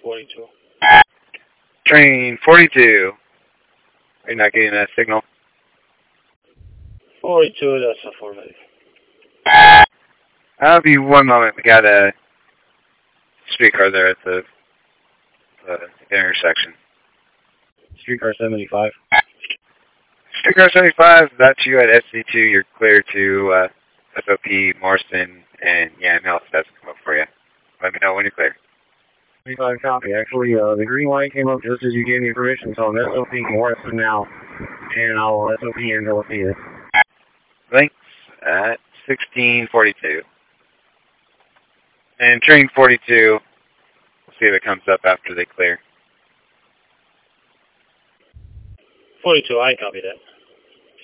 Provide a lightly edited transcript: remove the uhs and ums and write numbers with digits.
42. Train 42. Are you not getting that signal? 42, that's affirmative. I'll be one moment. We got a streetcar there at the intersection. Streetcar 75. Streetcar 75, that's you at SC2. You're clear to SOP, Morrison, and yeah, Nelson doesn't come up for you. Let me know when you're clear. 25 copy. Actually, the green light came up just as you gave me permission, so I'm SOP Morrison now, and I'll SOP until I see it. Links at 1642. And train 42, we'll see if it comes up after they clear. 42, I copy that.